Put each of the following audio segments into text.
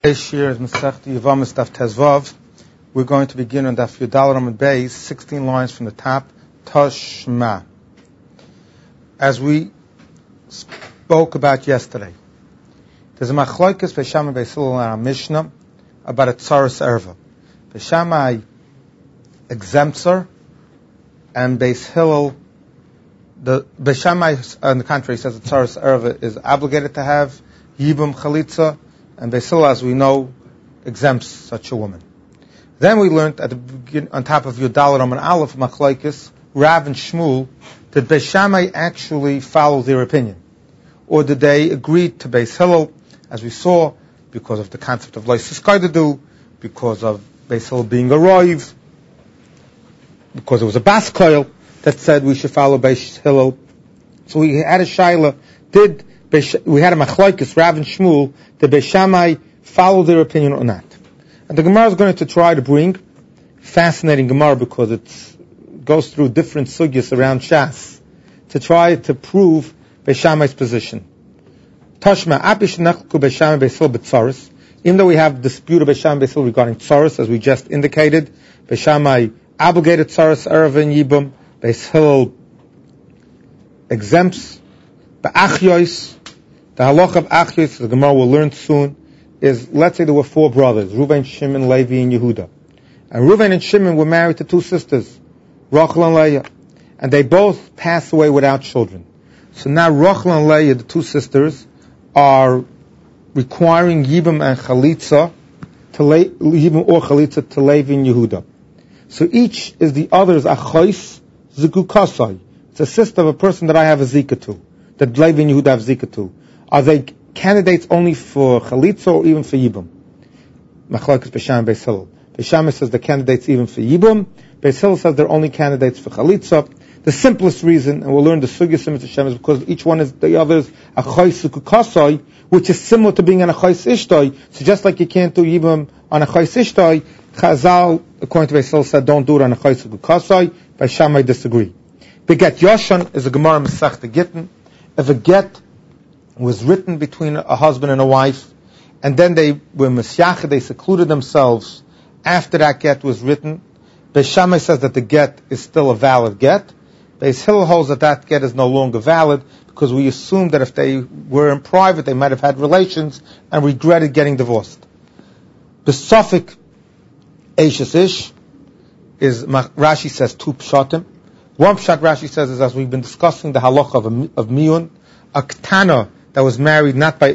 Today's year is Masechta Yevamos Daf Tezvav. We're going to begin on Daf Yudal Amud Beis, 16 lines from the top. Tashma. As we spoke about yesterday, there's a machlokes Beis Shammai Beis Hillel in our Mishnah about a tzaras erva. Beis Shammai exempts her, and Beis Hillel, the Beis Shammai, on the contrary, says the tzaras erva is obligated to have yibum chalitza, and Beis Hillel, as we know, exempts such a woman. Then we learned at the beginning, on top of Yudal Amud Aleph machlokes, Rav and Shmuel, did Beis Shammai actually follow their opinion, or did they agree to Beis Hillel, as we saw, because of the concept of Lois Kaidadu, because of Beis Hillel being a Roiv, because it was a Bas Koil that said we should follow Beis Hillel. So we had a shaila, we had a machlokes, Rav and Shmuel, did Beis Shammai follow their opinion or not? And the Gemara is going to try to bring fascinating Gemara because it goes through different sugyas around Shas to try to prove Beis Shammai's position. Tashma, apish nechku Beis Shammai Beis Hillel b'tzaros. Even though we have dispute of Beis Shammai Beis Hillel regarding tzaros, as we just indicated, Beis Shammai obligated tzaros erva and yibum. Beis Hillel exempts. Ba'achyois, the halacha of achyois, the Gemara will learn soon, is, let's say there were four brothers, Reuven, Shimon, Levi, and Yehuda. And Reuven and Shimon were married to two sisters, Rachel and Leah. And they both passed away without children. So now Rachel and Leah, the two sisters, are requiring Yibum and Chalitza, Yibum or Chalitza to Levi and Yehuda. So each is the other's Achois Zikukasai. It's a sister of a person that I have a Zika to, that Levi and Yehuda have Zika to. Are they candidates only for Chalitza or even for Yibum? Machlokes Beis Shammai Beis Hillel. Beis Shammai says they're candidates even for Yibum. Beis Hillel says they're only candidates for Chalitza. The simplest reason, and we'll learn the Sugya Simit Hashem, is because each one is the other's Achois Zikukasai, which is similar to being an Achois Ishtoi. So just like you can't do Yibum on Achois Ishtoi, Chazal, according to Beis Hillel, said don't do it on Achois Zikukasai. Beis Shammai disagree. The get Yoshan is a Gemara Masechta Gittin. If a get was written between a husband and a wife, and then they were Mesyachah, they secluded themselves after that get was written, Beis Shammai says that the get is still a valid get. Beis Hillel holds that that get is no longer valid, because we assume that if they were in private, they might have had relations and regretted getting divorced. The suffix Eishes Ish is, Rashi says, two pshatim. One pshat Rashi says is, as we've been discussing the halacha of miyun, a ktana that was married not by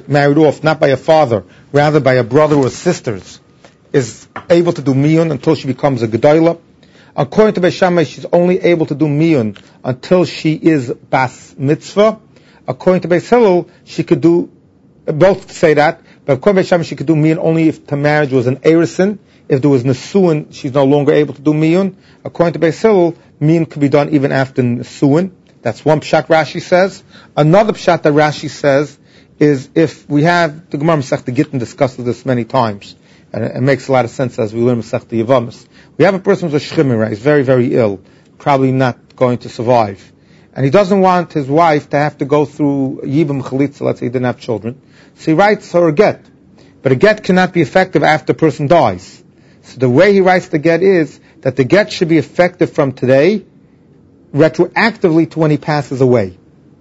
a father, rather by a brother or sisters, is able to do miyun until she becomes a gedolah. According to Beis Shammai, she's only able to do miyun until she is bas mitzvah. According to Beis Hillel, she could do, both say that, but according to Beis Shammai, she could do miyun only if the marriage was an erisin. If there was nesuin, she's no longer able to do miyun. According to Beis Hillel, miyun could be done even after nesuin. That's one pshat Rashi says. Another pshat that Rashi says is, if we have, the Gemara Masechta Gittin discusses this many times, and it makes a lot of sense as we learn Masechta Yevamos. We have a person who's a shchimera, he's very, very ill, probably not going to survive. And he doesn't want his wife to have to go through Yibum Chalitza, let's say he didn't have children. So he writes her a get. But a get cannot be effective after a person dies. So the way he writes the get is that the get should be effective from today, retroactively to when he passes away.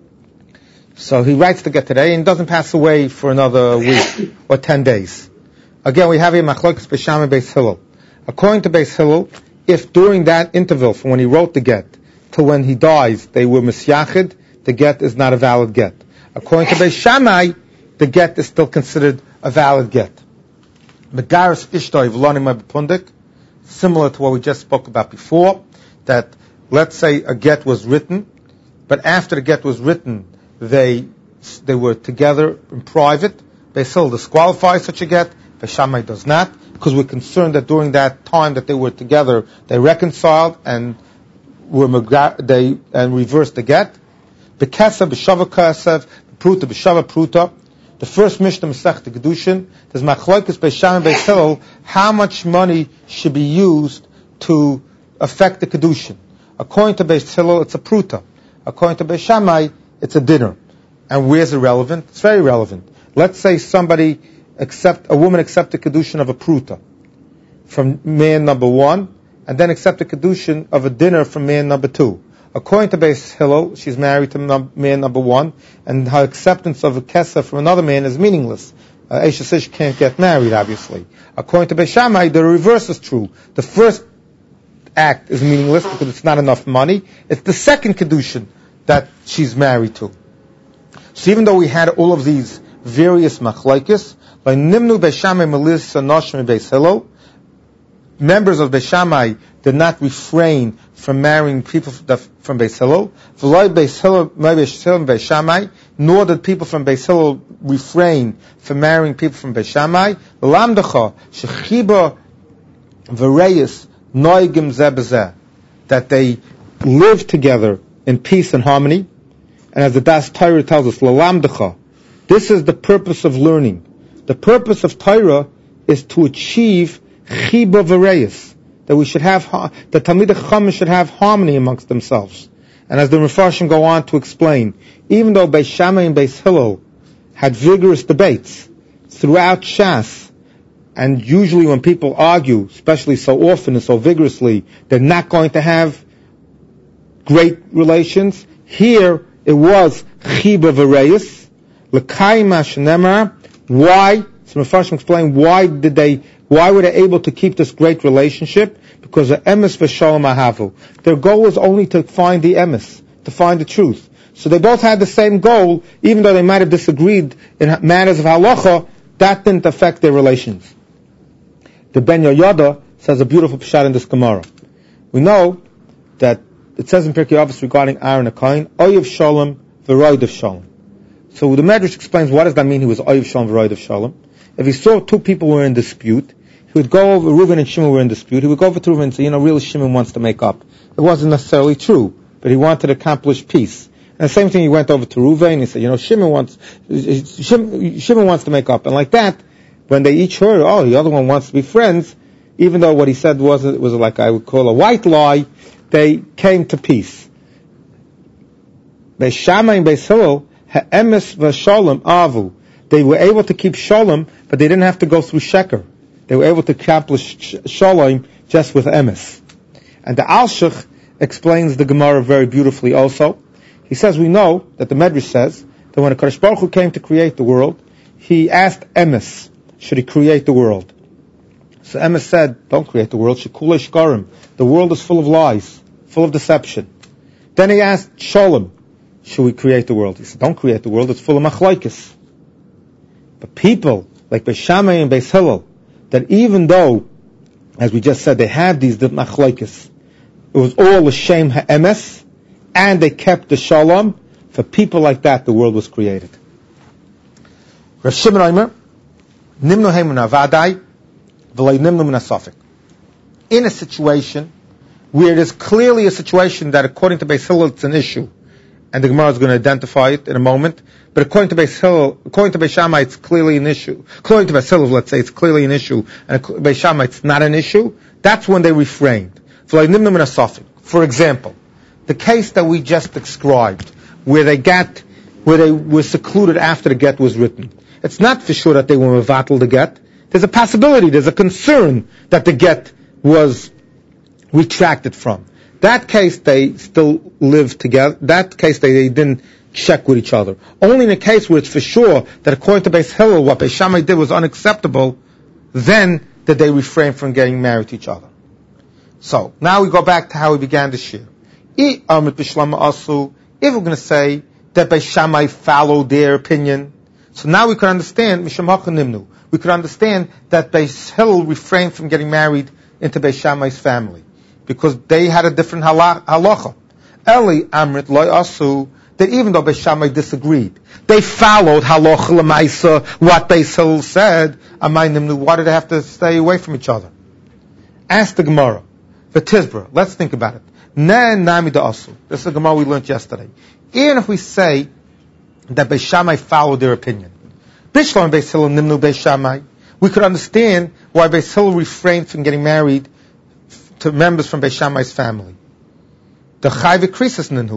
So he writes the get today and doesn't pass away for another week or 10 days. Again, we have a machlokes Beis Shammai Beis Hillel. According to Beis Hillel, if during that interval from when he wrote the get to when he dies they were misyachid, the get is not a valid get. According to Beis Shammai, the get is still considered a valid get. Megaris Ishtoi V'lonim Pundik, similar to what we just spoke about before, that let's say a get was written, but after the get was written, they were together in private. Beis Hillel disqualifies such a get. Beis Shammai does not, because we're concerned that during that time that they were together, they reconciled and reversed the get. Bekesa b'shava kasev, pruta b'shava pruta. The first Mishnah Masechta Kedushin, there's machlokes Beis Shammai Beis Hillel, how much money should be used to affect the Kedushin. According to Beis Hillel, it's a pruta. According to Beis Shammai, it's a dinner. And where's it relevant? It's very relevant. Let's say somebody a woman accept the kedushin of a pruta from man number 1, and then accept the kedushin of a dinner from man number 2. According to Beis Hillel, she's married to man number 1, and her acceptance of a kesa from another man is meaningless. Eshes Ish can't get married, obviously. According to Beis Shammai, the reverse is true. The first act is meaningless because it's not enough money. It's the second kedushin that she's married to. So even though we had all of these various machlokes, by Nimnu Beis Shammai Melissa Noshmi Beis Hillel, members of Beis Shammai did not refrain from marrying people from Beis Hillel. V'loi Beis Hillel Beis Shammai, nor did people from Beis Hillel refrain from marrying people from Beis Shammai. L'lamdacha shechiba v'reyis noigim zeh b'zeh, that they live together in peace and harmony. And as the Das Torah tells us, l'lamdacha, this is the purpose of learning. The purpose of Torah is to achieve chiba v'reyis, that we should have, that Talmidei Chacham should have harmony amongst themselves. And as the Mefarshim go on to explain, even though Beis Shammai and Beis Hillel had vigorous debates throughout Shas, and usually when people argue, especially so often and so vigorously, they're not going to have great relations. Here it was chiba v'reyis, l'kayim ha'shenemar. Why? So Mefarshim explain why were they able to keep this great relationship? Because of emes v'shalom ahavu. Their goal was only to find the emes, to find the truth. So they both had the same goal, even though they might have disagreed in matters of halacha. That didn't affect their relations. The Ben Yoyada says a beautiful pshat in this Gemara. We know that it says in Pirkei Avos regarding Aaron HaKohen, Oyev Shalom v'Roidev Shalom. So the Medrash explains what does that mean he was Oyev Shalom v'Roidev Shalom. If he saw two people were in dispute, he would go over, Reuven and Shimon were in dispute, he would go over to Reuven and say, really Shimon wants to make up. It wasn't necessarily true, but he wanted to accomplish peace. And the same thing, he went over to Reuven and he said, Shimon wants to make up. And like that, when they each heard, the other one wants to be friends, even though what he said was like I would call a white lie, they came to peace. Beis Shammai and Beis Hillel, ha'emes v'shalom avu. They were able to keep shalom, but they didn't have to go through sheker. They were able to accomplish shalom just with emes. And the Alshich explains the Gemara very beautifully also. He says, we know that the Medrash says that when HaKadosh Baruch Hu came to create the world, he asked emes, should he create the world? So emes said, don't create the world, shekulei shkarim. The world is full of lies, full of deception. Then he asked shalom, should we create the world? He said, don't create the world, it's full of machlokes. But people like Beis Shammai and Beis Hillel, that even though, as we just said, they had these machlokes, it was all l'shem ha'emes, and they kept the shalom. For people like that, the world was created. Rav Shimon Omer, nimnu heimun avadai, v'lei nimnu min hasafek. In a situation where it is clearly a situation that according to Beis Hillel it's an issue, and the Gemara is going to identify it in a moment, but according to Beis Shammai it's clearly an issue. According to Beis Hillel, let's say it's clearly an issue, and Beis Shammai it's not an issue, that's when they refrained. For example, the case that we just described, where they were secluded after the get was written. It's not for sure that they were mevatel the get. There's a possibility, there's a concern that the get was retracted from. That case they still lived together. That case they didn't check with each other. Only in a case where it's for sure that according to Beis Hillel what Beis Shammai did was unacceptable, then did they refrain from getting married to each other. So, now we go back to how we began this year. If we're going to say that Beis Shammai followed their opinion, so now we can understand, we could understand that Beis Hillel refrained from getting married into Beis Shammai's family, because they had a different halacha. Eli Amrit Loi Asu, that even though Beis Shammai disagreed, they followed halacha l'maisa, what Beis Hillel said. Amay Nimnu, why did they have to stay away from each other? Ask the Gemara, V'tizbra, let's think about it. Nen nami da asu. This is the Gemara we learned yesterday. Even if we say that Beis Shammai followed their opinion, Bishlam Beis Hillel Nimnu Beis Shammai, we could understand why Beis Hillel refrained from getting married to members from Beis Shammai's family. The Chayve Krisis Ninhu,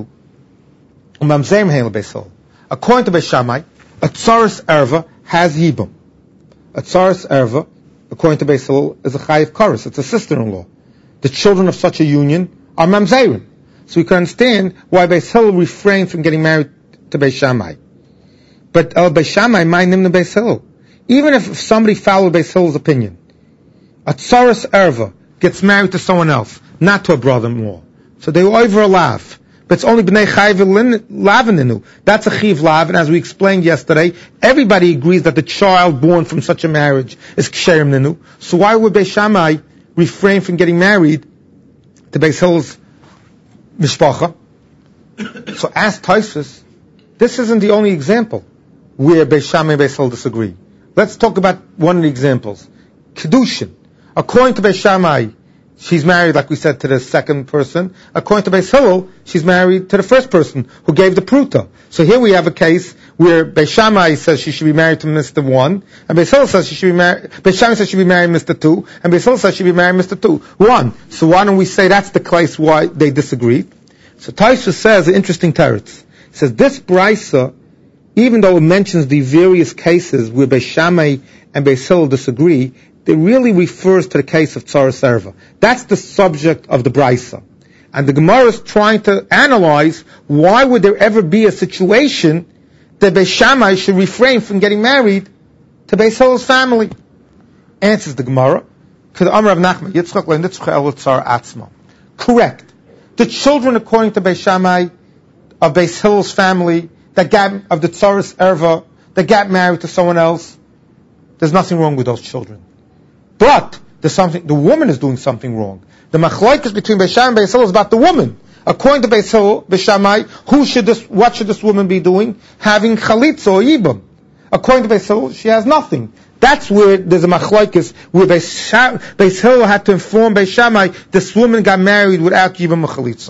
Mamzeim Heil Beis Hillel. According to Beis Shammai, a Tzoros Erva has Yibum. A tsaris erva, according to Beis Hillel, is a chayiv kares. It's a sister-in-law. The children of such a union are mamzerim. So we can understand why Beis Hillel refrained from getting married to Beis Shammai. But Beis Shammai might name the Beis Hillel. Even if somebody followed Beis Hillel's opinion, a tsaris erva gets married to someone else, not to a brother-in-law. So they over a lav. But it's only b'nei chayiv lavininu. That's a chiv lav, and as we explained yesterday, everybody agrees that the child born from such a marriage is ksherim ninu. So why would Beis Shammai refrain from getting married to Beis Hillel's mishpacha? So ask Tosfos, this isn't the only example where Beis Shammai and Beis Hillel disagree. Let's talk about one of the examples. Kedushin. According to Beis Shammai, she's married, like we said, to the second person. According to Beis Hillel, she's married to the first person who gave the pruta. So here we have a case where Beis Shammai says she should be married to Mr. 1, and Beis Hillel says she should be married, Beis Shammai says she should be married to Mr. 2, and Beis Hillel says she should be married to Mr. 1. So why don't we say that's the case why they disagree? So Tosfos says an interesting teretz. He says this brisa, even though it mentions the various cases where Beis Shammai and Beis Hillel disagree, it really refers to the case of tsaris erva. That's the subject of the brisa. And the Gemara is trying to analyze why would there ever be a situation that Beis Shammai should refrain from getting married to Beis Hillel's family. Answers the Gemara, correct. The children, according to Beis Shammai, of Beis Hillel's family, of the tsaris erva, that got married to someone else, there's nothing wrong with those children. But the woman is doing something wrong. The machlokes between Beis Shammai and Beis Hillel is about the woman. According to Beis Hillel, Beis Shammai, what should this woman be doing? Having chalitza or yibam. According to Beis Hillel, she has nothing. That's where there's a machlokes where Beis Hillel had to inform Beis Shammai this woman got married without yibam or chalitza.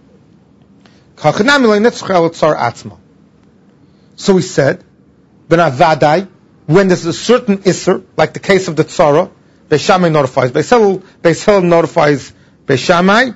So he said, when there's a certain isser, like the case of the tzara, Beis Shammai notifies Beis Hillel notifies Beis Shammai,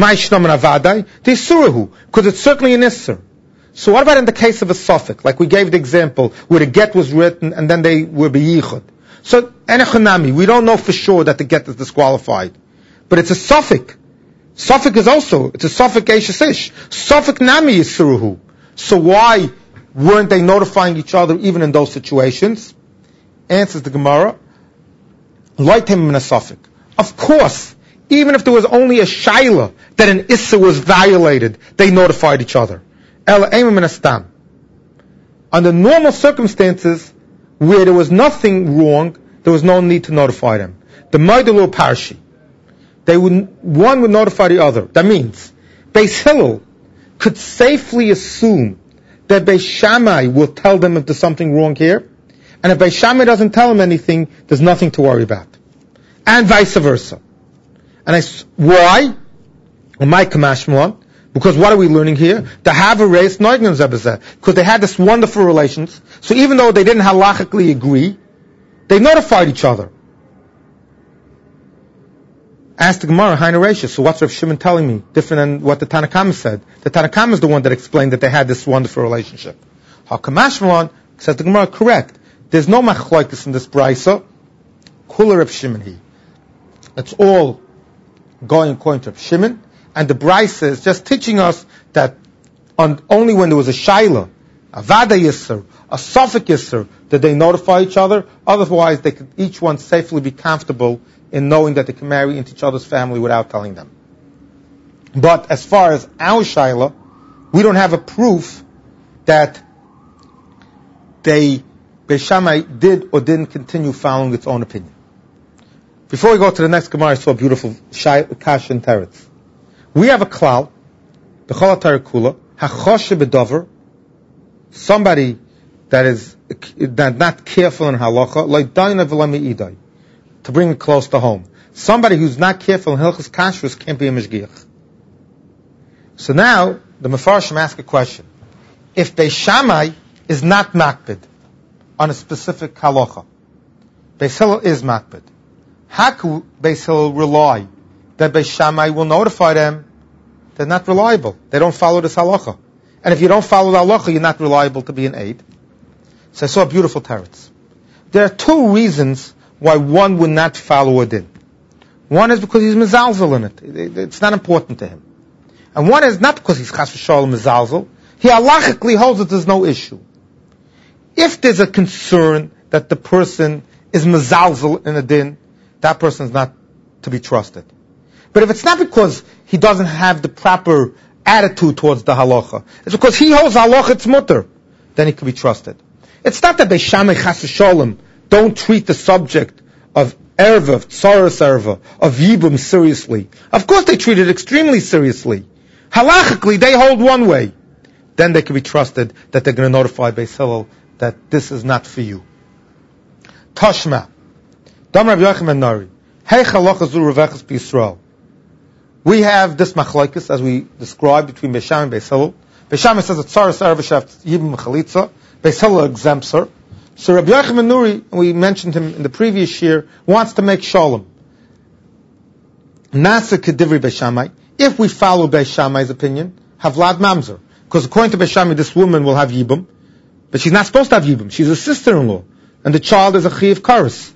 because it's certainly an isser. So what about in the case of a suffix, like we gave the example, where the get was written and then they were beyichud? So, enechanami, we don't know for sure that the get is disqualified. But it's a suffix. Suffix is also, it's a suffix eishesish. Suffix nami is suruhu. So why weren't they notifying each other even in those situations? Answers the Gemara, Loitem min asafik. Of course, even if there was only a shaila that an issa was violated, they notified each other. Ela eimim min astam. Under normal circumstances, where there was nothing wrong, there was no need to notify them. The Maidalu Parshi, one would notify the other. That means, Beis Hillel could safely assume that Beis Shammai will tell them if there's something wrong here, and if Beis Shammai doesn't tell him anything, there's nothing to worry about. And vice versa. And why? Because what are we learning here? To have a race, because they had this wonderful relations. So even though they didn't halachically agree, they notified each other. Asked the Gemara, Haina Reisha, so what's Rav Shimon telling me? Different than what the Tanna Kama said. The Tanna Kama is the one that explained that they had this wonderful relationship. Hakamashmalon, said the Gemara, correct. There's no machlokes in this brisa. Kula Rav Shimon he. It's all going according to Rav Shimon. And the brisa is just teaching us that only when there was a shaila, a vada yisr, a suffix yisr, did they notify each other. Otherwise, they could each one safely be comfortable in knowing that they can marry into each other's family without telling them. But as far as our shaila, we don't have a proof that Beis Shammai did or didn't continue following its own opinion. Before we go to the next Gemara, I saw a beautiful kash and teretz. We have a klal, b'chol ha'Torah kula, hachoshe b'dover, somebody that is not careful in halacha, like daina v'lami idai, to bring it close to home. Somebody who's not careful in hilchos kashrus can't be a mishgiach. So now the Mefarshim ask a question: if Beis Shammai is not makbid on a specific halacha, Beis Hillel is makbid, how could Beis Hillel rely that Beis Shammai will notify them? They're not reliable. They don't follow this halacha. And if you don't follow the halacha, you're not reliable to be an aid. So I saw a beautiful teretz. There are two reasons why one would not follow a din. One is because he's mezalzel in it. It's not important to him. And one is not because he's chas v'sholem mezalzel. He halachically holds that there's no issue. If there's a concern that the person is mezalzel in a din, that person is not to be trusted. But if it's not because he doesn't have the proper attitude towards the halacha, it's because he holds halacha it's mutter, then he can be trusted. It's not that Beis Shammai chas v'sholem don't treat the subject of erva, of tsaras erva, of yibum seriously. Of course they treat it extremely seriously. Halachically they hold one way. Then they can be trusted that they're going to notify Beis Hillel that this is not for you. Tashma. Dam Rabbi Yochanan ben Nari. Hey halacha zu revechas b'Yisrael. We have this machlokes as we described between Beis Shammai and Beis Hillel. Beis Shammai says that tsaras erva shaft yibum chalitza. Beis Hillel exempts her. So Rabbi Yochanan ben Nuri, we mentioned him in the previous year, wants to make shalom. Nasa kedivri Beis Shammai. If we follow Beis Shammai's opinion, havlad mamzer. Because according to Beis Shammai, this woman will have yibum, but she's not supposed to have yibum. She's a sister-in-law, and the child is a chiv karis.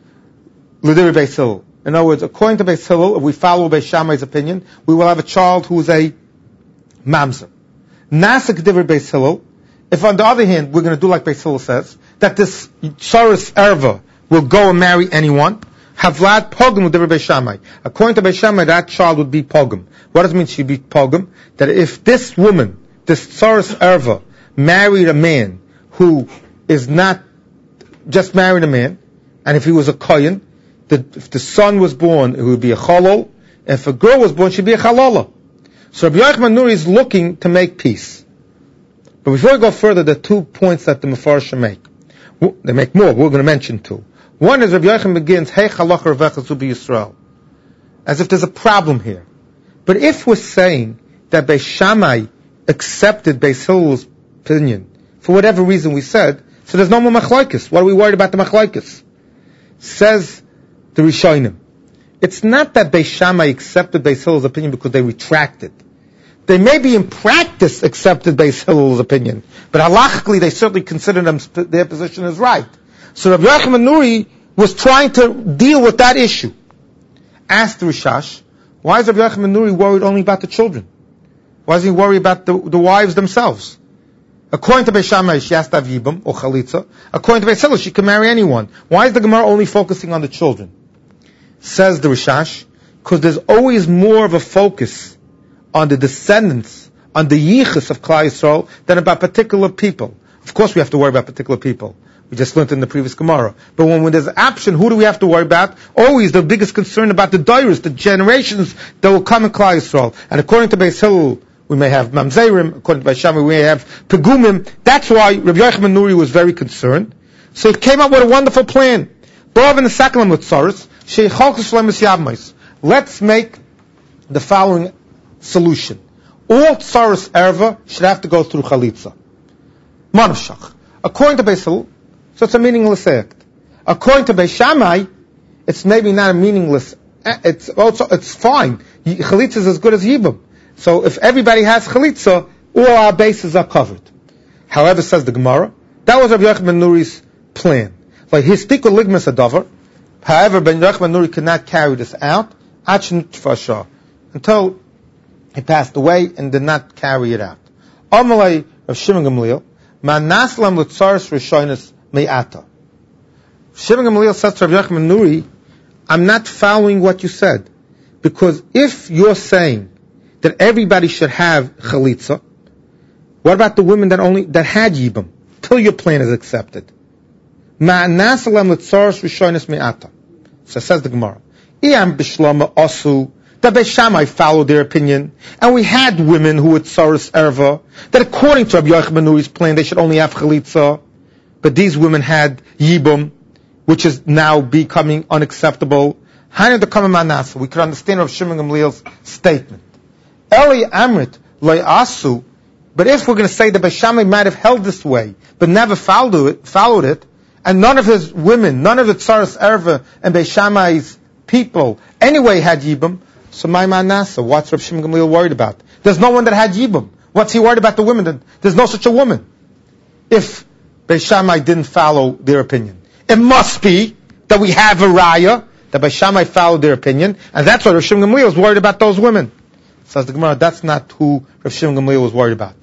L'divri Beis Hillel. In other words, according to Beis Hillel, if we follow Beis Shammai's opinion, we will have a child who is a mamzer. Nasa kedivri Beis Hillel. If on the other hand, we're going to do like Beis Hillel says, that this tsaras erva will go and marry anyone, havlad pogum with Beis Shammai. According to Beis Shammai, that child would be pogum. What does it mean she'd be pogum? That if this woman, this tsaras erva, married a man who is not just married a man, and if he was a kohen, if the son was born, it would be a chalol. If a girl was born, she'd be a chalola. So Rabbi Yochanan ben Nuri is looking to make peace. But before we go further, there are 2 points that the Mefarshim make. They make more, we're going to mention 2. One is Rabbi Yochanan begins, Hey halacha revechas zu b'Yisrael, as if there's a problem here. But if we're saying that Beis Shammai accepted Beis Hillel's opinion, for whatever reason we said, so there's no more machlokes. What are we worried about the machlokes? Says the Rishonim. It's not that Beis Shammai accepted Beis Hillel's opinion because they retracted. They maybe in practice accepted Beis Hillel's opinion, but halachically they certainly considered their position as right. So Rabbi Yochanan ben Nuri was trying to deal with that issue. Asked the Rishash, why is Rabbi Yochanan ben Nuri worried only about the children? Why doesn't he worry about the wives themselves? According to Beis Shammai, she has to have yibum or chalitza. According to Beis Hillel, she can marry anyone. Why is the Gemara only focusing on the children? Says the Rishash, because there's always more of a focus on the descendants, on the yichus of Klal Yisrael, than about particular people. Of course we have to worry about particular people. We just learned in the previous Gemara. But when there's an option, who do we have to worry about? Always the biggest concern about the dairas, the generations that will come in Klal Yisrael. And according to Beis Hillel, we may have mamzerim. According to Beis Shammai, we may have pegumim. That's why Rabbi Yochanan ben Nuri was very concerned. So he came up with a wonderful plan. Let's make the following solution. All tsaras erva should have to go through chalitza. Manavshach. According to Beis Hillel, so it's a meaningless act. According to Beis Shammai, it's maybe not a meaningless. It's fine. Chalitza is as good as yibum. So if everybody has chalitza, all our bases are covered. However, says the Gemara, that was Rabbi Yochanan ben Nuri's plan. Like his tikul ligmas adavar. However, Ben Yochanan ben Nuri could not carry this out until he passed away and did not carry it out. Amalei of Shimon Gamliel, Manaslam l'tzaras rishonos me'ata. Shimon Gamliel says to Rabbi Yochanan ben Nuri, I'm not following what you said, because if you're saying that everybody should have chalitza, what about the women that had yibum till your plan is accepted? Ma'anasalam l'tzaras rishonos me'ata. So says the Gemara. Iyam b'shlama asu. That Beis Shammai followed their opinion, and we had women who were tsaras erva, that according to Rabbi Yochanan ben Nuri's plan, they should only have chalitza, but these women had yibum, which is now becoming unacceptable. Hainu dekama manasa. We could understand Rav Shimon Gamliel's statement. Eli amrit lo asu. But if we're going to say that Beis Shammai might have held this way, but never followed it, and none of his women, none of the tsaras erva and Beis Shammai's people anyway had yibum, so my manasa, what's Rav Shimon Gamliel worried about? There's no one that had yibum. What's he worried about the women? There's no such a woman. If Beis Shammai didn't follow their opinion. it must be that we have a raya, that Beis Shammai followed their opinion, and that's why Rav Shimon Gamliel was worried about those women. Says the Gemara, that's not who Rav Shimon Gamliel was worried about.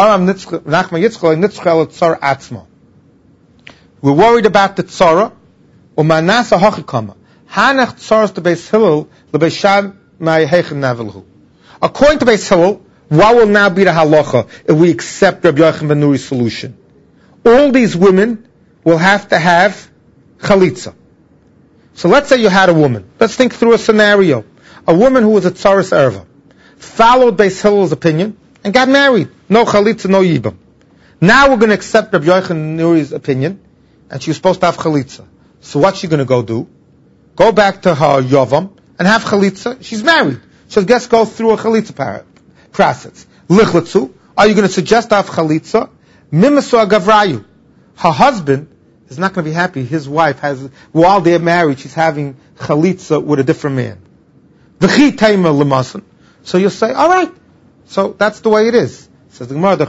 We're worried about the tzara, umanasa hachikama. Hanach tzaras to Beis Hillel, the Beis Shammai heichen navelhu. According to Beis Hillel, what will now be the halacha if we accept Rabbi Yochanan ben Nuri's solution? All these women will have to have chalitza. So let's say you had a woman. Let's think through a scenario. A woman who was a tzaras erva followed Beis Hillel's opinion and got married. No chalitza, no yibam. Now we're going to accept Rabbi Yochanan ben Nuri's opinion, and she was supposed to have chalitza. So what's she going to go do? Go back to her yavam and have chalitza. She's married. So guess go through a chalitza process. Lichlatzu. Are you going to suggest to have chalitza? Mimasu agavrayu. Her husband is not going to be happy. His wife has, while they're married, she's having chalitza with a different man. V'chi taima l'masan. So you'll say, all right. So that's the way it is. Says the Gemara, the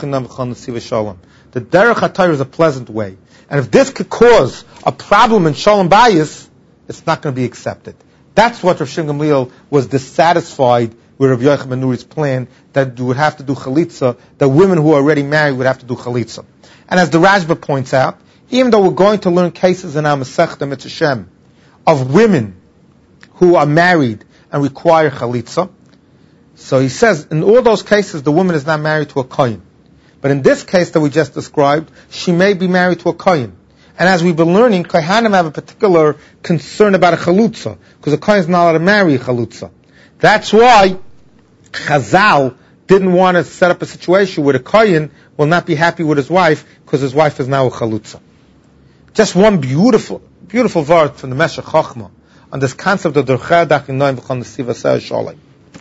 derech hatayr is a pleasant way. And if this could cause a problem in shalom bayis, it's not going to be accepted. That's what Rav Shimon Gamliel was dissatisfied with Rav Yochanan ben Nuri's plan, that you would have to do chalitza, that women who are already married would have to do chalitza. And as the Rashba points out, even though we're going to learn cases in our Masechta Mitzvah Shem of women who are married and require chalitza, so he says, in all those cases, the woman is not married to a kohen. But in this case that we just described, she may be married to a kohen. And as we've been learning, kohanim have a particular concern about a chalutza, because a kohen is not allowed to marry a chalutza. That's why Chazal didn't want to set up a situation where the kohen will not be happy with his wife, because his wife is now a chalutza. Just one beautiful word from the Meshech Chochmah on this concept of Derech Dachinoim V'chol Nesiva Se'er Sholem.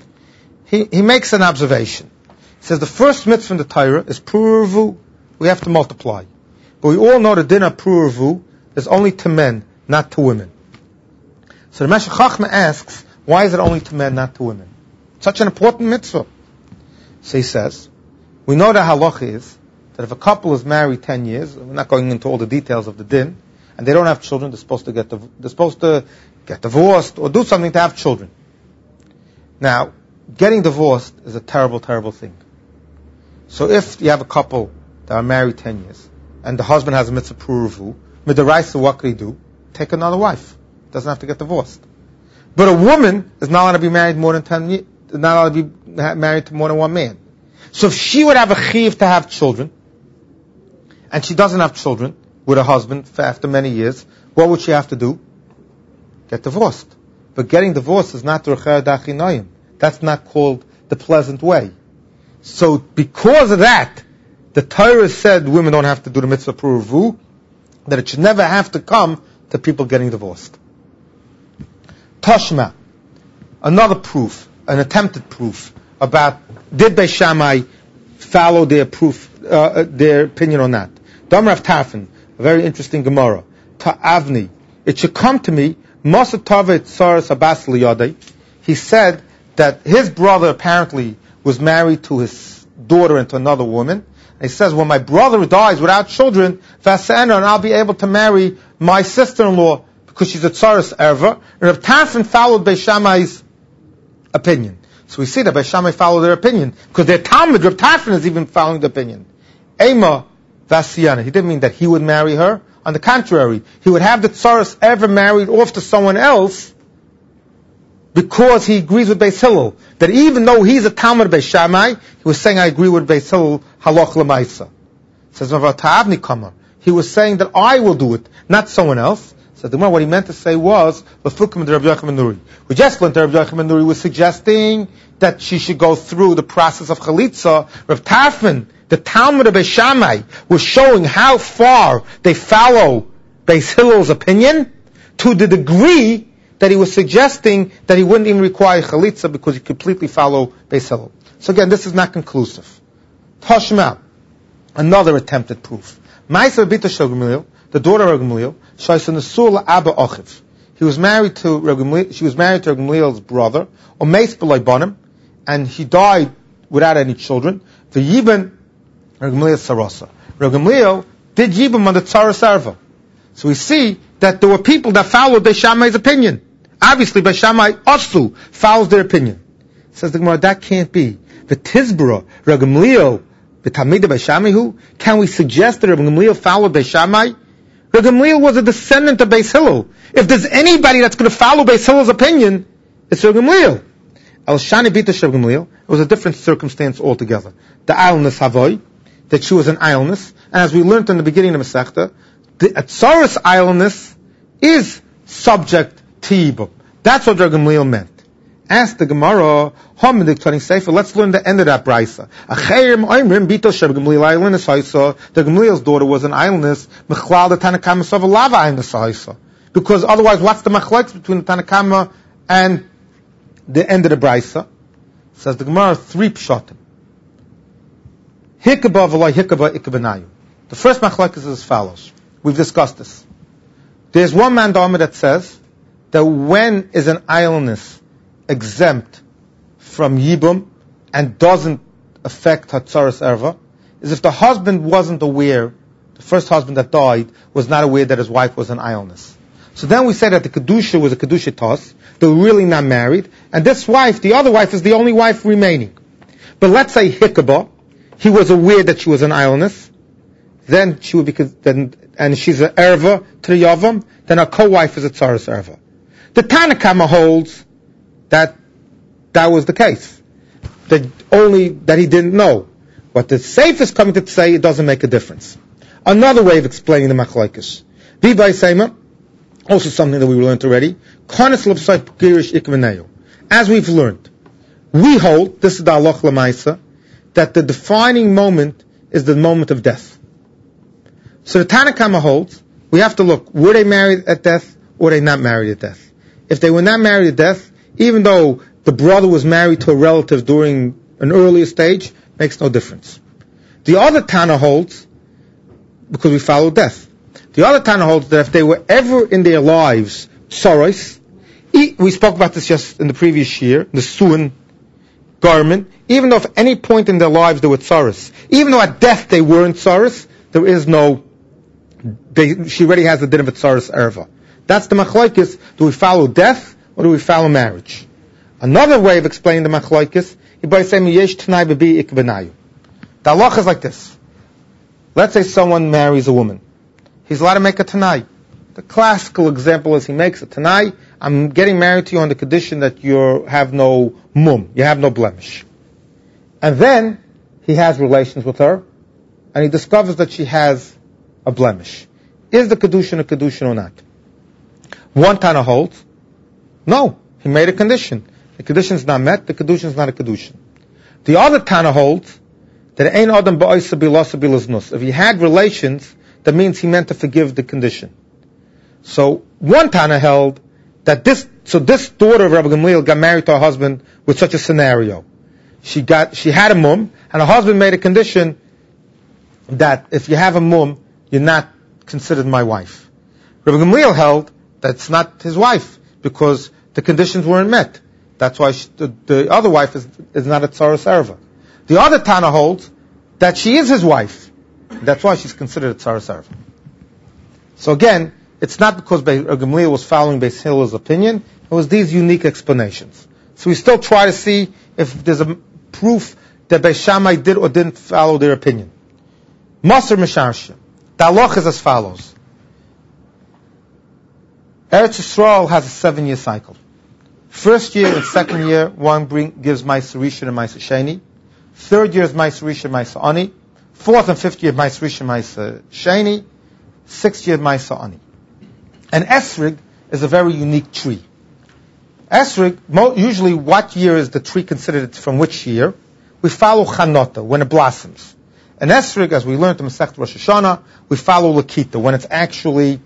He makes an observation. He says the first mitzvah in the Torah is Puravu. We have to multiply. But we all know the din of Puravu is only to men, not to women. So the Meshech Chochmah asks, why is it only to men, not to women? Such an important mitzvah. So he says, we know the halacha is that if a couple is married 10 years, we're not going into all the details of the din, and they don't have children, they're supposed to get divorced or do something to have children. Now, getting divorced is a terrible, terrible thing. So if you have a couple that are married 10 years, and the husband has a mitzvah puravu, midaraisa, what could he do? Take another wife. Doesn't have to get divorced. But a woman is not allowed to be married more than 10 years, not allowed to be married to more than one man. So if she would have a chiv to have children, and she doesn't have children with her husband for after many years, what would she have to do? Get divorced. But getting divorced is not Derech Dachinoim. That's not called the pleasant way. So because of that, the Torah said women don't have to do the mitzvah puravu, that it should never have to come to people getting divorced. Toshma, another proof, an attempted proof about did Beis Shammai follow their opinion or not. Dam Rav Tarfon, a very interesting Gemara. Ta'avni, it should come to me. Masa Tavet Tzaras Abbas Liyadei. He said that his brother apparently was married to his daughter and to another woman. And he says, when my brother dies without children, Vasena, and I'll be able to marry my sister-in-law because she's a tzaras erva. And Rav Tarfon followed Beis Shammai's opinion. So we see that Beis Shammai followed their opinion because their Talmud, Rav Tarfon, is even following the opinion. Ema Vasiana. He didn't mean that he would marry her. On the contrary, he would have the tzaras ever married off to someone else because he agrees with Beis Hillel. That even though he's a Talmud of Beis Shammai, he was saying, I agree with Beis Hillel, halach l'maisa. Says, he was saying that I will do it, not someone else. So what he meant to say was, we just learned that Rabbi Yochanan ben Nuri was suggesting that she should go through the process of chalitza. Rav Tarfon, the Talmud of Beis Shammai, was showing how far they follow Beis Hillel's opinion to the degree that he was suggesting that he wouldn't even require chalitza because he completely follow Beis Hillel. So again, this is not conclusive. Toshma, another attempted proof. Ma'aser Bita Shel Gamliel, the daughter of Gamliel, Shaisa Nesul Abba Ochiv. She was married to Gamliel's brother, Omeis B'loi Banim, and he died without any children. The Yibam Gamliel Sarasa. Gamliel did Yibam on the Tzaras Erva. So we see that there were people that followed Beis Shammai's opinion. Obviously, Beis Shammai also follows their opinion. Says the Gemara, that can't be. The Tizbara, Reb Gamliel, the Talmidei Beis Shammai, can we suggest that Reb Gamliel followed Beis Shammai? Reb Gamliel was a descendant of Beis Hillel. If there's anybody that's going to follow Beis Hillel's opinion, it's Reb Gamliel. El Shani Bita Reb Gamliel, it was a different circumstance altogether. The Isleness Havoi, that she was an isleness, and as we learned in the beginning of the Masechta, the Atzaras isleness is subject to Yibum. That's what Reb Gamliel meant. Ask the Gemara, let's learn the end of that brisa. The Gamliel's daughter was an islandess, because otherwise, what's the machlokes between the Tanakama and the end of the brisa? Says the Gemara, 3 pshatim. Hikaba v'loi hikaba ikabanayu. The first machlokes is as follows. We've discussed this. There's one man dharma that says that when is an islandess exempt from Yibum and doesn't affect Hatzaras Erva, is if the husband wasn't aware, the first husband that died was not aware that his wife was an islandess. So then we say that the Kedusha was a Kedusha Tos, they were really not married, and this wife, the other wife, is the only wife remaining. But let's say Hikabah, he was aware that she was an islandess, then she would be, and she's an Erva to the Yavam, then her co-wife is a Tzaras Erva. The Tanakama holds that was the case. Only that he didn't know. What the Seif is coming to say, it doesn't make a difference. Another way of explaining the machlokes. V'bay Seima, also something that we learned already. As we've learned, we hold, this is the Halach L'maisa, that the defining moment is the moment of death. So the Tanakama holds, we have to look, were they married at death or were they not married at death? If they were not married at death, even though the brother was married to a relative during an earlier stage, makes no difference. The other Tana holds, because we follow death, the other Tana holds that if they were ever in their lives tsaros, we spoke about this just in the previous year, the Suin garment, even though at any point in their lives they were tsaros, even though at death they weren't tsaros, there is no, she already has the din of a tsaros erva. That's the machlokes. Do we follow death or do we follow marriage? Another way of explaining the machlokes, by saying yesh t'nai b'bi ikbenayu. The halach is like this. Let's say someone marries a woman. He's allowed to make a tanai. The classical example is he makes a tanai. I'm getting married to you on the condition that you have no mum, you have no blemish. And then he has relations with her, and he discovers that she has a blemish. Is the kedushin a kedushin or not? One Tana holds, no, he made a condition. The condition is not met, the kedushin is not a kedushin. The other Tana holds that ein adam ba'isa bilasa bilaznus. If he had relations, that means he meant to forgive the condition. So one Tana held that this daughter of Rabbi Gamliel got married to her husband with such a scenario. She had a mum, and her husband made a condition that if you have a mum, you're not considered my wife. Rabbi Gamliel held that it's not his wife because the conditions weren't met. That's why the other wife is not a tzaras erva. The other Tana holds that she is his wife. That's why she's considered a tzaras erva. So again, it's not because Rabbi Gamliel was following Beis Hillel's opinion. It was these unique explanations. So we still try to see if there's a proof that Beis Shammai did or didn't follow their opinion. Maser Misharsha. The halach is as follows. Eretz Yisrael has a 7-year cycle. First year and second year, one gives Ma'aser Rishon and Ma'aser Sheni. Third year is Ma'aser Rishon, Ma'aser Ani. Fourth and fifth year, Ma'aser Rishon, Ma'aser Sheni. Sixth year, Ma'aser Ani. And Esrig is a very unique tree. Esrig, usually what year is the tree considered from which year? We follow Chanota, when it blossoms. And Esrig, as we learned in Masechet Rosh Hashanah, we follow Lakita, when it's actually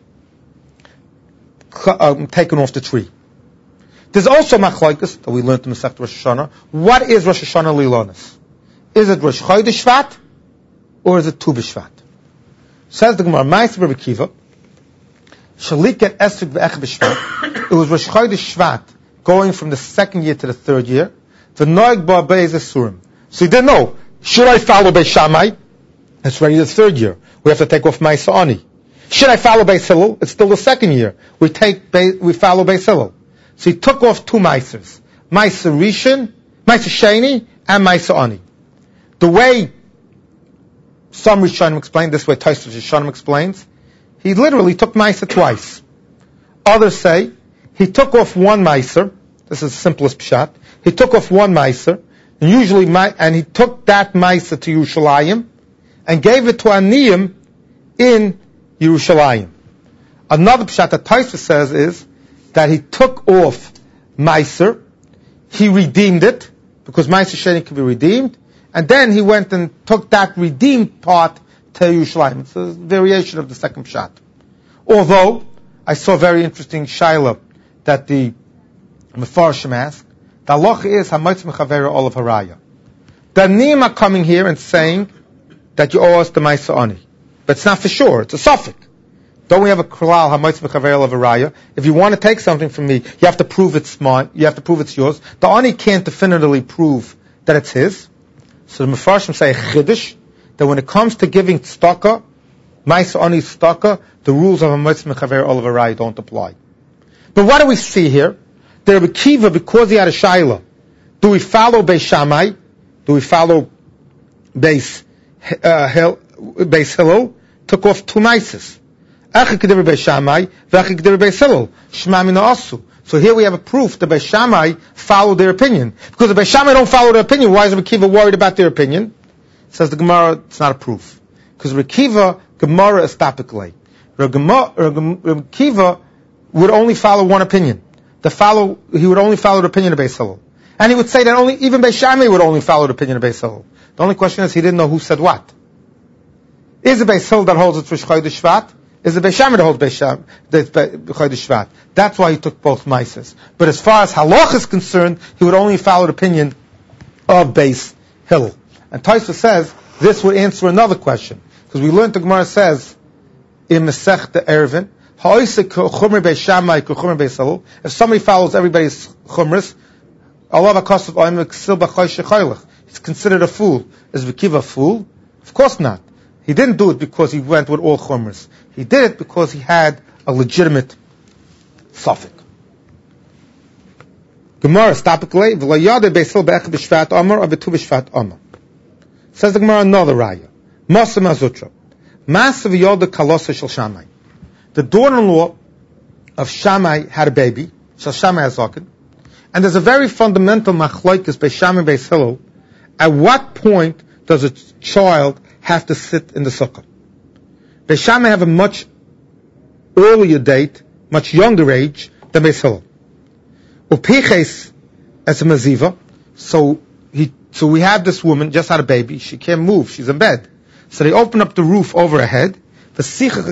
taken off the tree. There's also machlokes that we learned in Masechet Rosh Hashanah. What is Rosh Hashanah Lilonis? Is it Rosh Chodesh Shvat or is it Tu B'Shvat? Says the Gemara, Ma'aser Rabbi Akiva, Shaliket Esrig V'Ech B'Shvat. It was Rosh Chodesh Shvat, going from the second year to the third year. The Noeg Ba'Bei Zesurim. So he didn't know, should I follow Beis Shammai? It's already the third year. We have to take off Ma'aser Ani. Should I follow Beis Hillel? It's still the second year. We follow Beis Hillel. So he took off two Maisers. Maiser Rishon, Maiser Sheni, and Maiser Ani. The way some Rishonim explain, this way Tosfos Rishonim explains, he literally took Maiser twice. Others say, he took off one Maiser, this is the simplest pshat, he took off one Maiser, and he took that Maiser to Yerushalayim, and gave it to Aniyim in Yerushalayim. Another pshat that Tosfos says is that he took off Maiser, he redeemed it, because Maiser Sheni can be redeemed, and then he went and took that redeemed part to Yerushalayim. It's a variation of the second pshat. Although, I saw a very interesting shaila that the Mefarshim asked, the halacha is Hamoitz Mechavera Olav Haraya. The Aniyim are coming here and saying that you owe us the Maiser Ani. But it's not for sure, it's a suffix. Don't we have a klal Hamoitz Mechavera Olav Haraya? If you want to take something from me, you have to prove it's mine, you have to prove it's yours. The Ani can't definitively prove that it's his. So the Mefarshim say Chiddush, that when it comes to giving tzedakah, Maiser Ani tzedakah, the rules of Hamoitz Mechavera Olav Haraya don't apply. But what do we see here? The Rebbe Kiva, because he had a shaila, do we follow Beis Shammai? Do we follow Beis Hillel? Took off two Maises. Beis Shammai, Beis Hillel. Shema Mina Asu. So here we have a proof that Beis Shammai followed their opinion. Because the Beis Shammai don't follow their opinion, why is Rebbe Kiva worried about their opinion? Says the Gemara, it's not a proof. Because Rebbe Kiva, Gemara is topically. Rebbe Kiva would only follow one opinion. He would only follow the opinion of Beis Hillel. And he would say that even Beis Shammai would only follow the opinion of Beis Hillel. The only question is he didn't know who said what. Is it Beis Hillel that holds it for Chodesh Shvat? Is it Beis Shammai that holds Chodesh Shvat? That's why he took both Maises. But as far as halach is concerned, he would only follow the opinion of Beis Hillel. And Tosfos says this would answer another question. Because we learned the Gemara says in Masechta Eruvin, if somebody follows everybody's chumras, he's considered a fool. Is Bekiva a fool? Of course not. He didn't do it because he went with all chumras. He did it because he had a legitimate suffix. Gemara topically, says the Gemara another raya. Masa Mazutra. Masa v'yoda kalosa shel Shammai. The daughter-in-law of Shammai had a baby, Shel Shammai Hazaken, and there's a very fundamental machlokes Beis Shammai and Beis Hillel. At what point does a child have to sit in the sukkah? Beis Shammai have a much earlier date, much younger age than Beis Hillel. Upiches as a maziva, so we have this woman just had a baby, she can't move, she's in bed. So they open up the roof over her head, and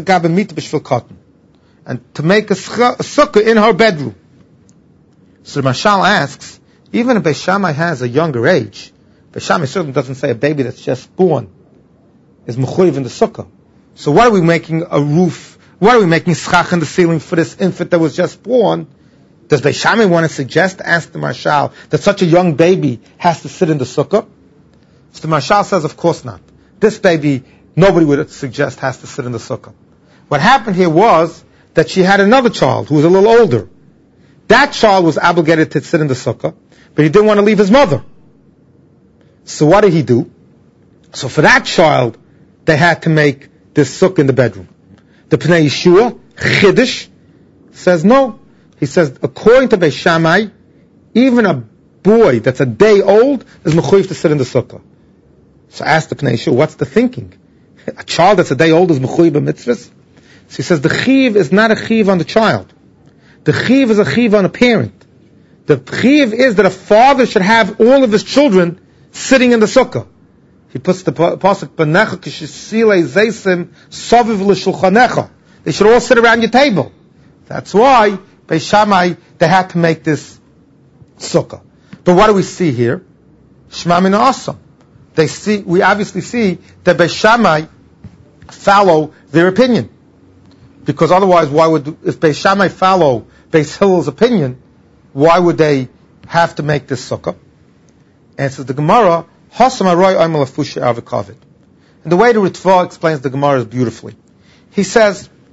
to make a sukkah in her bedroom. So the Mashal asks, even if Beis Shammai has a younger age, Beis Shammai certainly doesn't say a baby that's just born is mechuyev in the sukkah. So why are we making a roof? Why are we making schach in the ceiling for this infant that was just born? Does Beis Shammai want to suggest, ask the Mashal, that such a young baby has to sit in the sukkah? So the Mashal says, of course not. This baby, nobody would suggest has to sit in the sukkah. What happened here was that she had another child who was a little older. That child was obligated to sit in the sukkah, but he didn't want to leave his mother. So what did he do? So for that child, they had to make this sukkah in the bedroom. The Pnei Yeshua, Chiddush, says no. He says, according to Beis Shammai, even a boy that's a day old is mechuyev to sit in the sukkah. So ask the Pnei Yeshua, what's the thinking? A child that's a day old is mechuyev b'mitzvahs? So he says the chiv is not a chiv on the child. The chiv is a chiv on a parent. The chiv is that a father should have all of his children sitting in the sukkah. He puts the pasuk b'necha k'shisile zeisim saviv l'shulchanecha. They should all sit around your table. That's why Beis Shammai they had to make this sukkah. But what do we see here? Shema Mina Asam. We obviously see that Beis Shammai follow their opinion. Because otherwise, if Beis Shammai follow Beis Hillel's opinion, why would they have to make this sukkah? And it says the Gemara, Hasam Aroy Oimel Afushi Avikavid. And the way the Ritva explains the Gemara is beautifully. He says,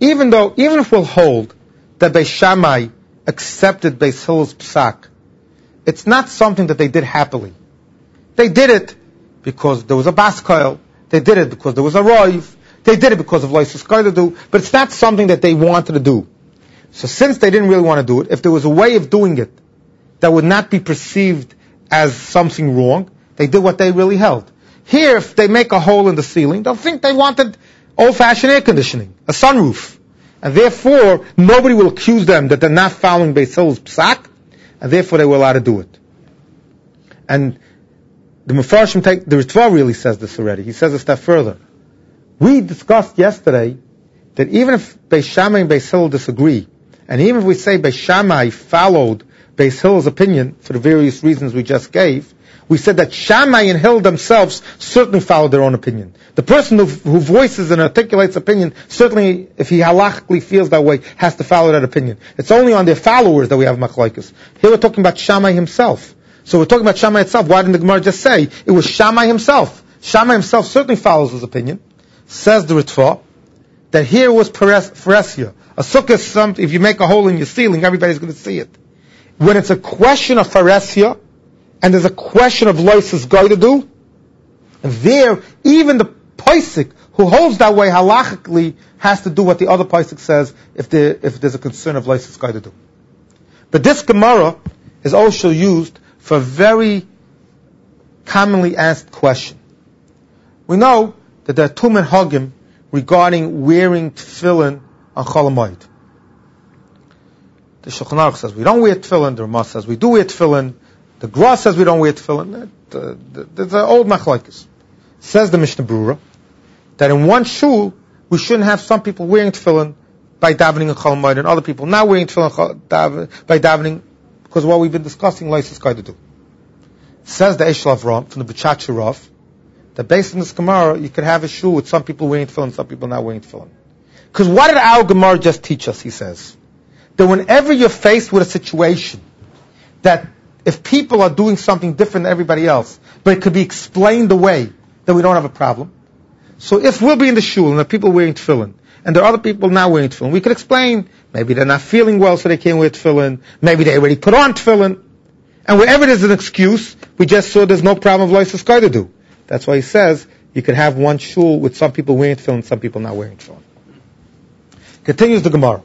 even if we'll hold that Beis Shammai accepted Beis Hillel's psak, it's not something that they did happily. They did it because there was a baskoil. They did it because there was a roiv. They did it because of Loisus Koidadu, but it's not something that they wanted to do. So since they didn't really want to do it, if there was a way of doing it that would not be perceived as something wrong, they did what they really held. Here, if they make a hole in the ceiling, they'll think they wanted old-fashioned air conditioning, a sunroof. And therefore, nobody will accuse them that they're not following Beis Hillel's psak, and therefore they were allowed to do it. And the Mefarshim the Ritva really says this already. He says a step further. We discussed yesterday that even if Beis Shammai and Beis Hillel disagree, and even if we say Beis Shammai followed Beis Hillel's opinion for the various reasons we just gave, we said that Shammai and Hillel themselves certainly followed their own opinion. The person who voices and articulates opinion, certainly if he halachically feels that way, has to follow that opinion. It's only on their followers that we have machlokes. Here we're talking about Shammai himself. So we're talking about Shammai itself. Why didn't the Gemara just say it was Shammai himself? Shammai himself certainly follows his opinion. Says the Ritva, that here was Pharesya. A sukkah is something, if you make a hole in your ceiling, everybody's going to see it. When it's a question of Pharesya, and there's a question of Loisus Goydadu, and there, even the Paisik, who holds that way halachically, has to do what the other Paisik says if there's a concern of Loisus Goydadu. But this Gemara is also used for a very commonly asked question. We know that there are two minhagim regarding wearing tefillin on Chol Hamoed. The Shulchan Aruch says we don't wear tefillin. The Ramah says we do wear tefillin. The Gra says we don't wear tefillin. There's an old machlokes. Says the Mishnah Berurah that in one shul we shouldn't have some people wearing tefillin by davening on Chol Hamoed and other people not wearing tefillin by davening because of what we've been discussing. Loisus Koidadu. Says the Eshel Avram from the B'chach Rav that based on this Gemara, you could have a shul with some people wearing tefillin, some people not wearing tefillin. Because what did our Gemara just teach us, he says? That whenever you're faced with a situation, that if people are doing something different than everybody else, but it could be explained away, that we don't have a problem. So if we'll be in the shul and there are people wearing tefillin, and there are other people not wearing tefillin, we could explain, maybe they're not feeling well so they can't wear tefillin, maybe they already put on tefillin, and wherever there's an excuse, we just saw there's no problem of Loisus Koidadu. That's why he says you could have one shul with some people wearing tefillin and some people not wearing tefillin. Continues the Gemara.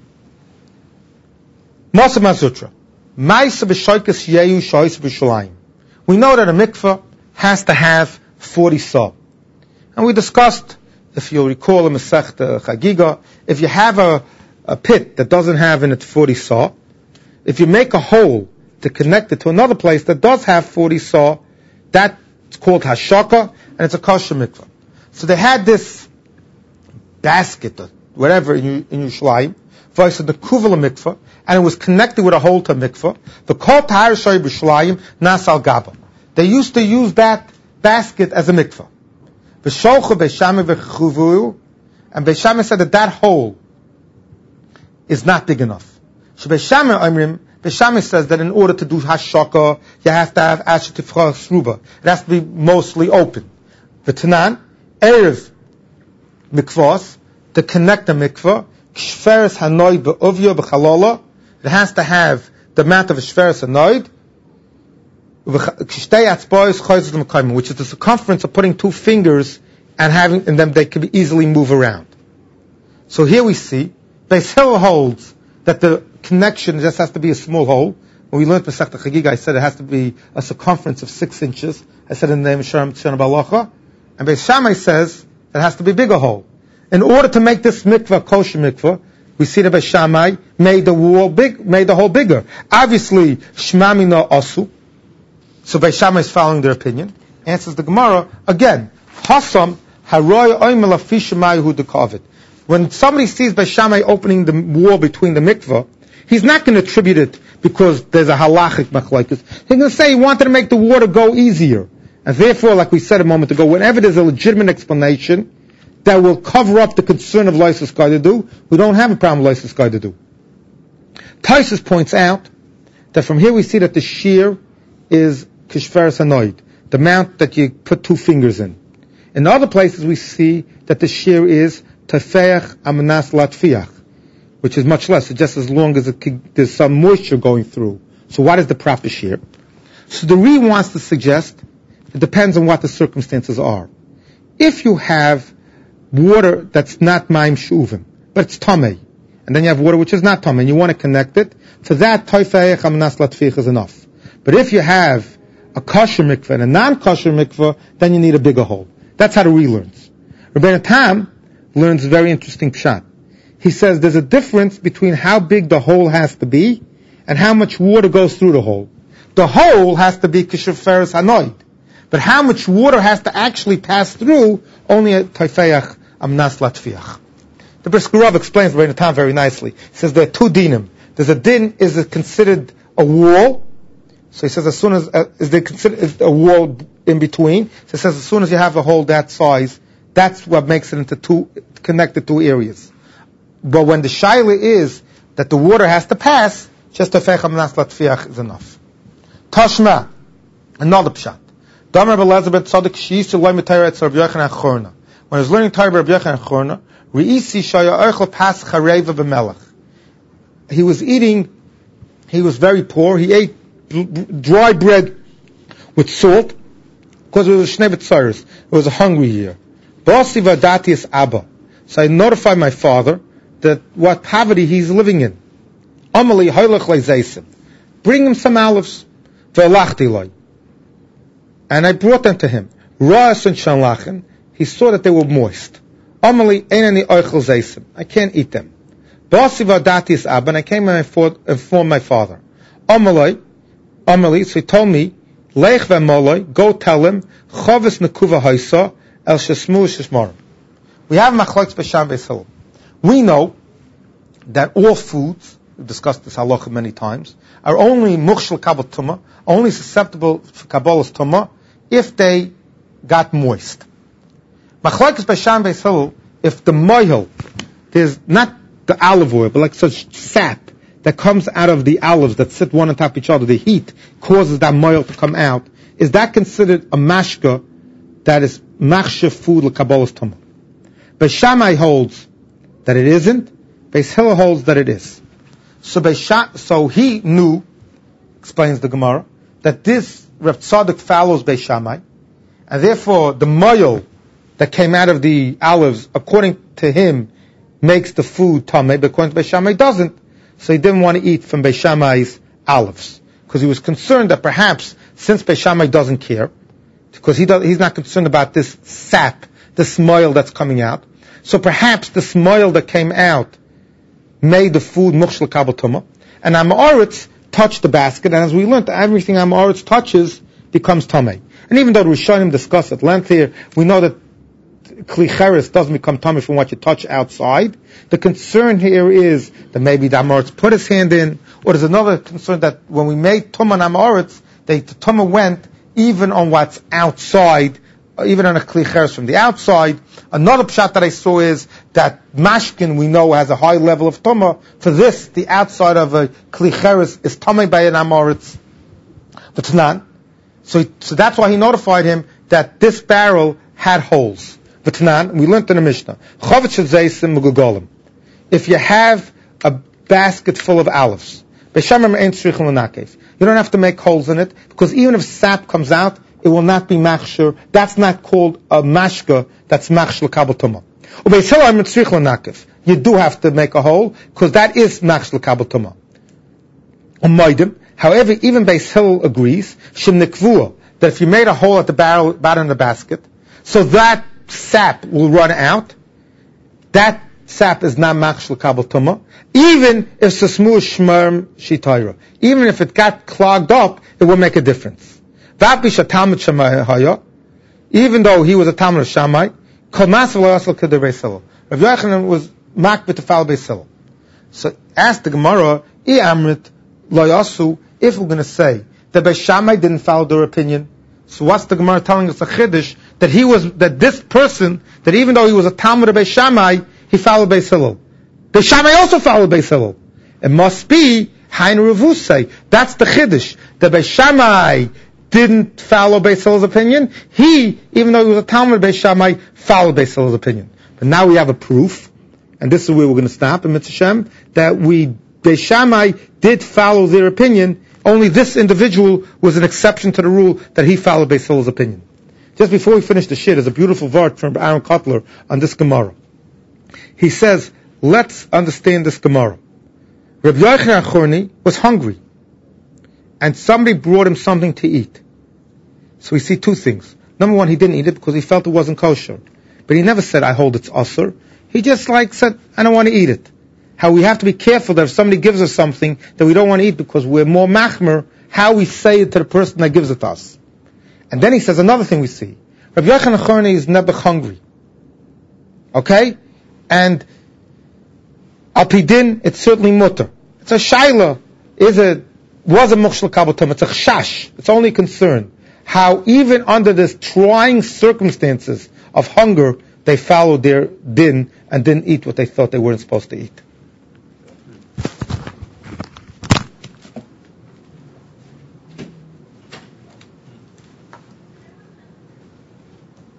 Masa Masutra. Ma'isa b'shoikas yeyu shois b'shalayim. We know that a mikveh has to have 40 saw. And we discussed, if you'll recall in Masechta Chagiga, if you have a pit that doesn't have in it 40 saw, if you make a hole to connect it to another place that does have 40 saw, that's called hashaka, and it's a kosher mikveh. So they had this basket, or whatever, in Yerushalayim, versus the kuvala mikveh, and it was connected with a hole to mikveh. The kol tahar shoy b'Yerushalayim nas al gaba. They used to use that basket as a mikveh. V'sholchu Beis Shammai v'chuvu, and Beis Shammai said that hole is not big enough. So Beis Shammai Omrim, Beis Shammai says that in order to do hashaka, you have to have asher tifcha sruba. It has to be mostly open. V'tanan, erev mikvahs, to connect the mikvah, kshferes hanoid be'uvya b'chalola, it has to have the amount of a shferes hanoid, which is the circumference of putting two fingers and them they can easily move around. So here we see, Beis Hillel holds that the connection just has to be a small hole. When we learned Masechta Chagiga, I said it has to be a circumference of 6 inches. I said in the name of Sharm Tzana Balacha. And Beis Shammai says it has to be a bigger hole. In order to make this mikveh kosher mikveh, we see that Beis Shammai made the hole bigger. Obviously, Shmamina Asu. So Beis Shammai is following their opinion. Answers the Gemara again. Hasam haroy oimel afi shemayu dekavet. When somebody sees Beis Shammai opening the wall between the mikveh, he's not going to attribute it because there's a halachic machlokes. He's going to say he wanted to make the water go easier, and therefore, like we said a moment ago, whenever there's a legitimate explanation that will cover up the concern of Loisus Koidadu, we don't have a problem with Loisus Koidadu. Taisus points out that from here we see that the shear is kishferes hanoid, the amount that you put 2 fingers in. In other places we see that the shear is tefeach amanas latfiach, which is much less, so just as long as there's some moisture going through. So what is the proper shear? So the Ri wants to suggest it depends on what the circumstances are. If you have water that's not maim shuvim, but it's tamei, and then you have water which is not tamei, and you want to connect it, for that tefeach amanas latfiach is enough. But if you have a kosher mikveh and a non-kosher mikveh, then you need a bigger hole. That's how the Ri learns. Rabbeinu Tam learns a very interesting pshat. He says there's a difference between how big the hole has to be and how much water goes through the hole. The hole has to be kishuferes hanoid, but how much water has to actually pass through, only a tefeach amnas latfiach. The Brisker Rav explains Rabbeinu Tam very nicely. He says there are two dinim. There's a din, is it considered a wall? So he says as soon as, is it considered a wall in between? So he says as soon as you have a hole that size, that's what makes it into two, connected two areas. But when the shaila is that the water has to pass, just tefeach amnas latfiach is enough. Tashma, another pshat. Damar Elazar Tzadik she used to learn Torah at Rabbi Yochanan Chorna. When I was learning Torah by Rabbi Yochanan Chorna, Reisi Shaya Eichel Pas Chareva B'Melech. He was very poor. He ate dry bread with salt because it was a Shnei B'Tzaris. It was a hungry year. Basi Vadatis Abba. So I notified my father that what poverty he's living in. Amali Haylech Leizeisim. Bring him some olives. Ve'lachti loy. And I brought them to him. Ra'as and shanlachen. He saw that they were moist. Amali einani oichel zeisim. I can't eat them. Basi v'adatis ab. And I came and informed my father. Amali, so he told me, Leich ve'moloi, go tell him, Chavis nekuva haisa, el shesmu shesmarim. We have machlokes b'sham v'esalim. We know that all foods, we've discussed this halacha many times, are only mukhshel kabbalah tumah, only susceptible for kabbalah's tumah, if they got moist. Machlokes b'sham v'esalim, if the moil, there's not the olive oil, but like such sap that comes out of the olives that sit one on top of each other, the heat causes that moil to come out, is that considered a mashka that is machshav food l'kabbalah's tumah? Beis Shammai holds that it isn't. Beis Hillel holds that it is. So he knew, explains the Gemara, that this Rav Tzadok follows Beis Shammai, and therefore the moil that came out of the olives, according to him, makes the food tameh, but according to Beis Shammai doesn't. So he didn't want to eat from Beis Shammai's olives, because he was concerned that perhaps, since Beis Shammai doesn't care, because he's not concerned about this sap, this moil that's coming out, so perhaps this moil that came out made the food mukhshel kabbalah tumah, and Amoritz touched the basket, and as we learned, everything Amoritz touches becomes tameh. And even though the Rishonim discuss at length here, we know that Kli Cheres doesn't become tameh from what you touch outside. The concern here is that maybe the Amoritz put his hand in, or there's another concern that when we made tumah on Amoritz, the tumah went even on what's outside, even on a Kli Cheres from the outside. Another pshat that I saw is that mashkin we know has a high level of tumah. For this, the outside of a Kli Cheres is tameh by an Amoritz, but it's not. So that's why he notified him that this barrel had holes. V'tanan, we learned in the Mishnah, if you have a basket full of olives, you don't have to make holes in it, because even if sap comes out, it will not be machshir. That's not called a mashka, that's machshir l'kabel tumah. You do have to make a hole, because that is machshir l'kabel tumah. However, even Beis Hillel agrees, that if you made a hole at the bottom of the basket, so that sap will run out, that sap is not machshel kabel tumah, even if sesmu shmerm shitayra. Even if it got clogged up, it will make a difference. Even though he was a Talmud of Shammai, Rav Yochanan was makbet to follow Beis Hillel. So ask the Gemara, if we're going to say that Beis Shammai didn't follow their opinion, so what's the Gemara telling us a chiddush that this person, that even though he was a Talmud of Beis Shammai, he followed Beis Hillel. Beis Shammai also followed Beis Hillel. It must be Hain Revusei. That's the chiddush. That Beis Shammai didn't follow Beis Hillel's opinion. He, even though he was a Talmud of Beis Shammai, followed Beis Hillel's opinion. And now we have a proof, and this is where we're going to stop in Mitzvah Shem, that Beis Shammai did follow their opinion, only this individual was an exception to the rule that he followed Beis Hillel's opinion. Just before we finish the shir, there's a beautiful word from Aaron Kotler on this Gemara. He says, let's understand this Gemara. Rabbi Yochanan HaChorni was hungry, and somebody brought him something to eat. So we see two things. Number one, he didn't eat it because he felt it wasn't kosher. But he never said, I hold it's asur. He just said, I don't want to eat it. How we have to be careful that if somebody gives us something that we don't want to eat because we're more machmer, how we say it to the person that gives it to us. And then he says another thing we see. Rabbi Yochanan HaChorni is never hungry. Okay? And al pidin, it's certainly mutter. It's a shaila. Was a mukhshel kabotam. It's a chash. It's only a concern. How even under this trying circumstances of hunger, they followed their din and didn't eat what they thought they weren't supposed to eat.